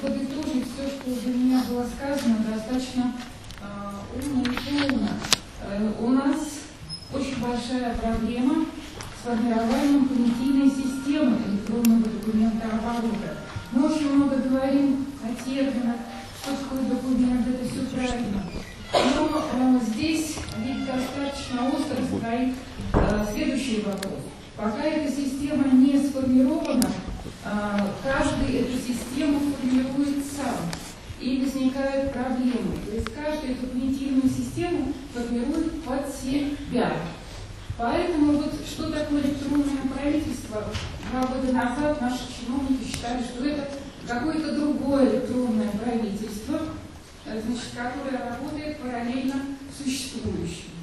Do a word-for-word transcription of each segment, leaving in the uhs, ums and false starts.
подытожить все, что для меня было сказано, достаточно э, умно и полно. Э, у нас очень большая проблема с формированием понятийной системы электронного документооборота. Мы очень много говорим о терминах, что такое документ, это все правильно. Но э, здесь ведь достаточно остро стоит э, следующий вопрос. Пока эта система не сформирована, э, каждый эту систему формирует сам. И возникают проблемы. То есть каждый эту понятийную систему формирует под себя. Поэтому вот что такое электронное правительство? Два года назад наши чиновники считали, что это какое-то другое электронное правительство, значит, которое работает параллельно существующему.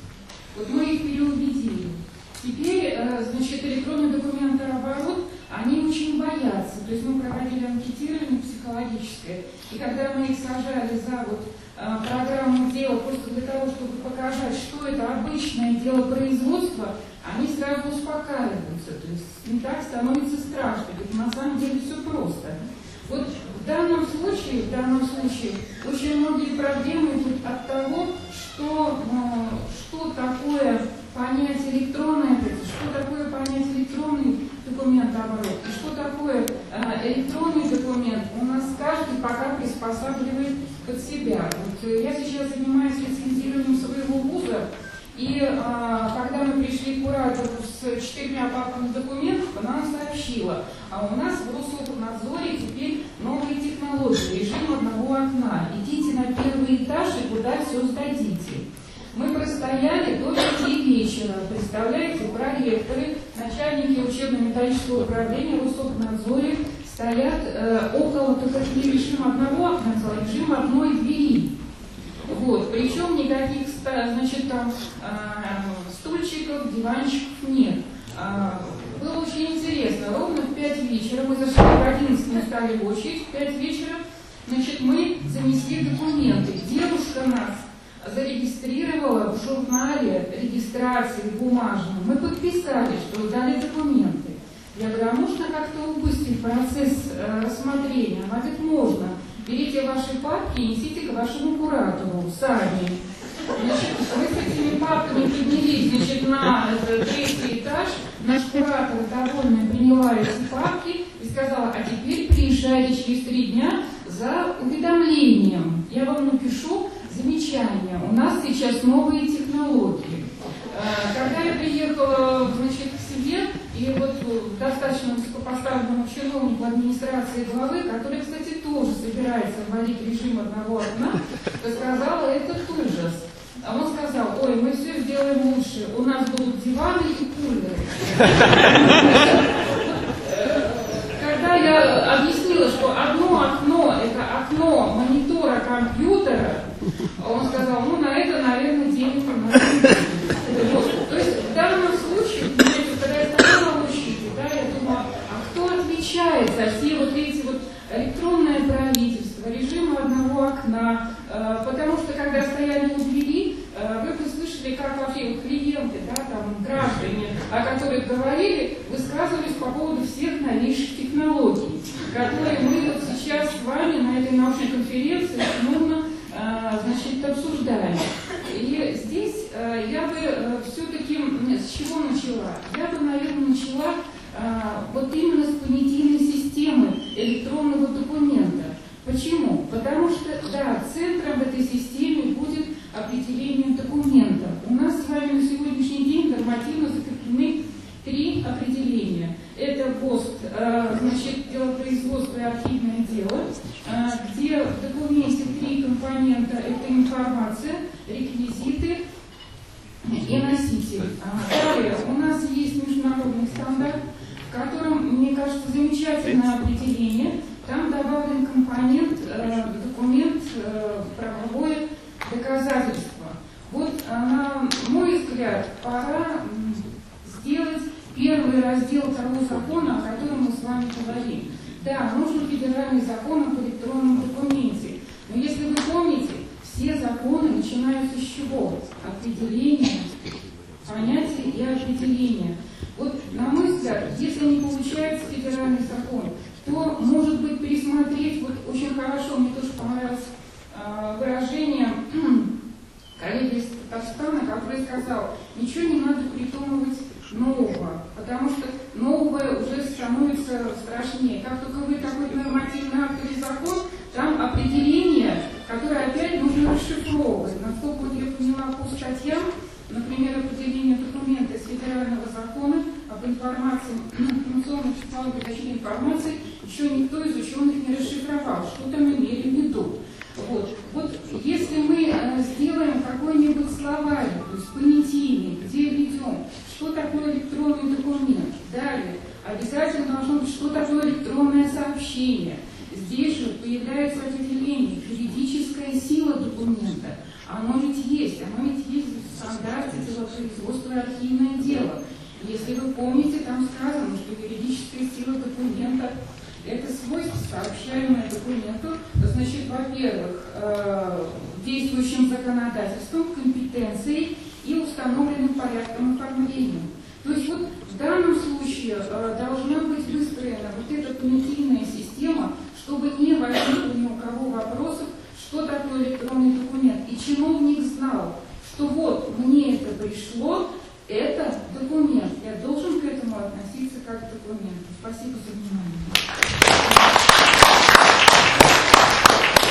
Вот мы их переубедили. Теперь, значит, электронный документооборот, они очень боятся. То есть мы проводили анкетирование психологическое, и когда мы их сажали за вот программу дела просто для того, чтобы показать, что это обычное дело производства, они сразу успокаиваются. То есть не так становится страшно, ведь на самом деле все просто. Вот в данном случае, в данном случае очень многие проблемы идут от того, что, что такое понятие электронное, что такое понятие электронный документооборот и что такое электронный документ, у нас каждый пока приспосабливает под себя. Вот я сейчас занимаюсь лицензированием своего вуза, и а, когда мы пришли к куратору с четырьмя папками документов, она нам сообщила, а у нас в Рособнадзоре теперь новые технологии, режим одного окна. Идите на первый этаж и куда все сдадите. Мы простояли до пяти вечера. Представляете, проректоры, начальники учебно-методического управления в Рособнадзоре стоят э, около, только не режим одного окна, а режим одной двери. Вот. Причем никаких, значит, там э, стульчиков, диванчиков нет. Э, было очень интересно. Ровно в пять вечера, мы зашли в одиннадцать, мы стали в очередь, в пять вечера, значит, мы занесли документы. Девушка нас зарегистрировала в журнале регистрации бумажном. Мы подписали, что дали документы. Я говорю, а можно как-то убыстрить процесс э, рассмотрения? Она говорит, можно. Берите ваши папки и несите к вашему куратору сами. Значит, мы с этими папками поднялись, значит, на третий этаж. Наш куратор довольно приняла эти папки и сказала, а теперь приезжайте через три дня за уведомлением. Я вам напишу замечание. У нас сейчас новые технологии. Когда я приехала, значит, к себе, и вот достаточно высокопоставленному чиновнику администрации главы, который, кстати, тоже собирается вводить режим одного окна, то сказала, это ужас. А он сказал, ой, мы все сделаем лучше, у нас будут диваны и кулеры. Когда я объяснила, что одно окно – это окно монитора компьютера, он сказал, ну, на это, наверное, денег у нас нет. Вот. То есть в данном случае, когда я стояла на учителе, да, я думала, а кто отвечает за все вот эти вот электронное правительство, режим одного окна, э, потому что когда стояли у двери, э, вы бы слышали, как вообще клиенты, да, там, граждане, о которых говорили, высказывались по поводу всех новейших технологий, которые мы вот сейчас с вами на этой научной конференции основно значит, обсуждаем. И здесь э, я бы э, все-таки с чего начала? Я бы, наверное, начала э, вот именно с понятийной системы электронного документа. Почему? Потому что, да, центром в этой системе будет определение документа. У нас с вами на сегодняшний день нормативно закреплены три определения. Это ГОСТ, э, значит, делопроизводство и архивное дело, э, где в документе три компонента – это информация, реквизиты и носитель. Далее у нас есть международный стандарт, в котором, мне кажется, замечательное определение. Там добавлен компонент, э, документ, э, правовое доказательство. Вот, на мой взгляд, пора сделать первый раздел того закона, о котором мы с вами говорим. Да, нужен федеральный закон об электронном документе. Но если вы помните, все законы начинаются с чего? Определения, понятия и определения. Вот, на мой взгляд, если не получается федеральный закон, то, может быть, пересмотреть вот очень является определением, юридическая сила документа. Оно ведь есть, оно ведь есть в стандарте делопроизводства и архивное дело. Если вы помните, там сказано, что юридическая сила документа – это свойство, сообщаемое документу, значит, во-первых, э, действующим законодательством, компетенцией и установленным порядком оформления. То есть вот в данном случае э, должна быть выстроена вот эта понятийная система, чтобы не возникло ни у кого вопросов, что такое электронный документ. И чиновник знал, что вот мне это пришло, это